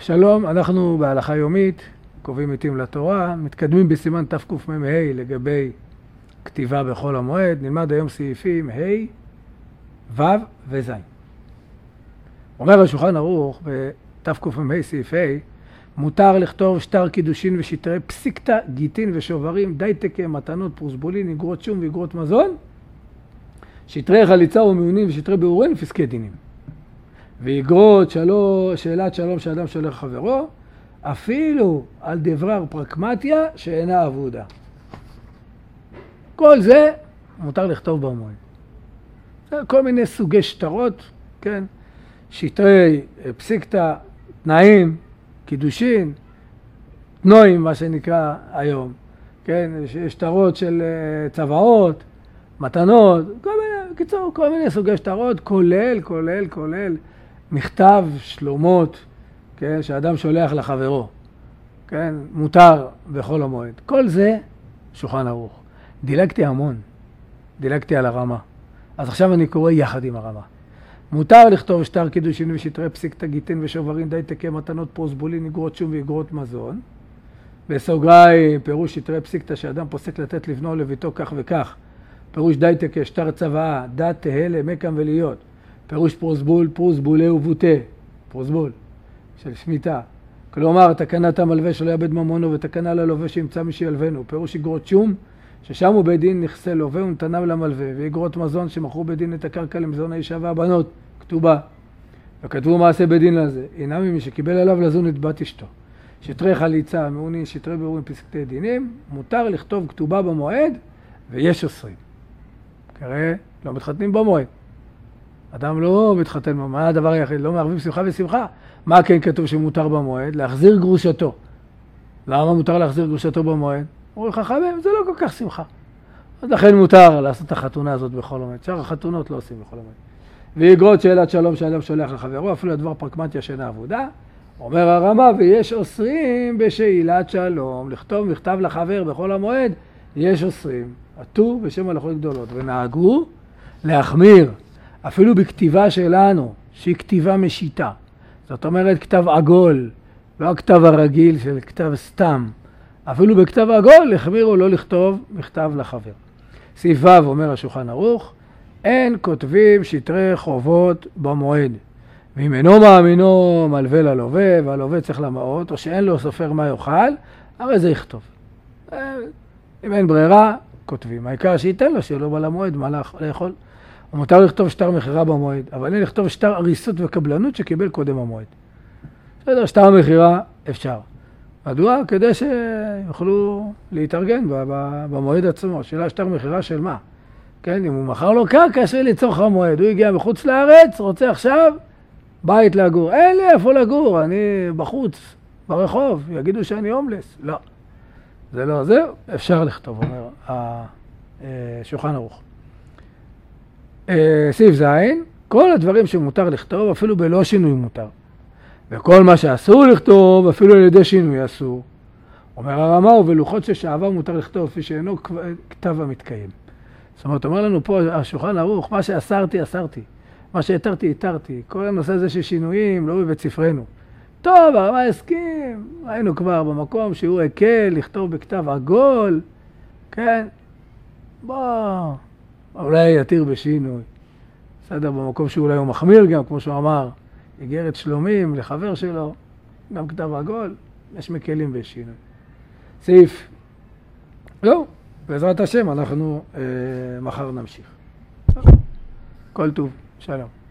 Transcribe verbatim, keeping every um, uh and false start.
שלום, אנחנו בהלכה יומית, קובעים עיתים לתורה, מתקדמים בסימן תקמ"ה לגבי כתיבה בחול המועד, נלמד היום סעיפים ה', ו' וז'. אומר השולחן ערוך בתקמ"ה סעיף ה', מותר לכתוב שטר קידושין ושטרי פסיקתא, גיטין ושוברים, דייטקה, מתנות, פרוסבולין, אגרות שום ואגרות מזון, שטרי חליצה ומיונים ושטרי ביאורין ופסקי דינים. ואגרות שלום, שאלת שלום שאדם שולח חברו, אפילו על דברר פרקמטיה שאינה עבודה. כל זה מותר לכתוב במועד. כל מיני סוגי שטרות, כן? שטרי פסיקתא, תנאים, קידושין, תנועים, מה שנקרא היום, כן? שטרות של צוואות, מתנות, כל מיני, בקיצור, כל מיני סוגי שטרות, כולל, כולל, כולל, מכתב שלומות, כן? שאדם שולח לחברו, כן? מותר בחול המועד. כל זה שולחן ערוך. דילגתי המון, דילגתי על הרמה. אז עכשיו אני קורא יחד עם הרמה. מותר לכתוב שטר קידושין ושטרי פסיקתא, גיטין ושוברים, דייטקה, מתנות, פרוסבולין, אגרות שום ואגרות מזון. בסוגריים, פירוש שטרי פסיקתא שאדם פוסק לתת לבנו או לביתו כך וכך. פירוש דייטקה, שטר צוואה, דת, תהלה, מקם ולהיות. פירוש פרוסבול, פרוסבולה ובוטה, פרוסבול, של שמיטה. כלומר, תקנת המלווה שלא יאבד ממונו ותקנה ללווה שימצא מי שילוונו. פירוש אגרות שום, ששם הוא בדין נכסה לווה ונתניו למלווה. ואגרות מזון שמכרו בדין את הקרקע למזון האישה והבנות, כתובה. וכתבו מעשה בדין לזה. הנה ממי שקיבל עליו לזון את בת אשתו. שטרי חליצה, מעונין, שטרי ביאורין, פסקי דינים, מותר לכתוב כתובה במועד, ויש אוסרים. כראה, לא מתחתנים במועד. אדם לא מתחתן, מה הדבר היחיד? לא מערבים שמחה ושמחה. מה כן כתוב שמותר במועד? להחזיר גרושתו. למה מותר להחזיר גרושתו במועד? אומרים חכמים, זה לא כל כך שמחה. אז לכן מותר לעשות את החתונה הזאת בכל המועד. שאר החתונות לא עושים בכל המועד. ואגרות שאלת שלום שאדם שולח לחברו, אפילו לדבר פרקמטיה שאינה עבודה. אומר הרמה, ויש אוסרים בשאלת שלום. לכתוב מכתב לחבר בכל המועד, יש אוסרים. עטו בשם הלכות גדולות. ונהגו להחמיר. אפילו בכתיבה שלנו, שהיא כתיבה משיטה. זאת אומרת, כתב עגול, לא הכתב הרגיל של כתב סתם. אפילו בכתב עגול, החמירו לא לכתוב מכתב לחבר. סעיף ו' אומר השולחן ערוך, אין כותבים שטרי חובות במועד. ואם אינו מאמינו מלווה ללווה, והלווה צריך למעות, או שאין לו סופר מה יאכל, הרי זה יכתוב. אם אין ברירה, כותבים. העיקר שייתן לו שלא בא למועד מה לאכול. ומותר לכתוב שטר מחירה במועד, אבל אין לכתוב שטר אריסות וקבלנות שקיבל קודם המועד. בסדר, שטר מחירה אפשר. מדוע? כדי שיוכלו להתארגן במועד עצמו. שאלה שטר מחירה של מה? כן, אם הוא מכר לו קרקע של לצורך המועד, הוא הגיע מחוץ לארץ, רוצה עכשיו בית לגור. אין לי איפה לגור, אני בחוץ, ברחוב, יגידו שאני הומלס. לא, זה לא, זהו, אפשר לכתוב, אומר השולחן ערוך. סעיף ז', כל הדברים שמותר לכתוב, אפילו בלא שינוי מותר. וכל מה שאסור לכתוב, אפילו על ידי שינוי אסור. אומר הרמה, ובלוחות ששעבר מותר לכתוב, כפי שאינו כתב המתקיים. זאת אומרת, אומר לנו פה השולחן ערוך, מה שאסרתי, אסרתי. מה שהתרתי, התרתי. כל הנושא הזה של שינויים, לא בבית ספרנו. טוב, הרמה הסכים. ראינו כבר במקום שהוא הקל, לכתוב בכתב עגול. כן? בוא. אולי יתיר בשינוי. בסדר, במקום שאולי הוא מחמיר גם, כמו שהוא אמר, איגרת שלומים לחבר שלו, גם כתב עגול, יש מקלים בשינוי. סעיף. לא, בעזרת השם אנחנו אה, מחר נמשיך. כל טוב, שלום.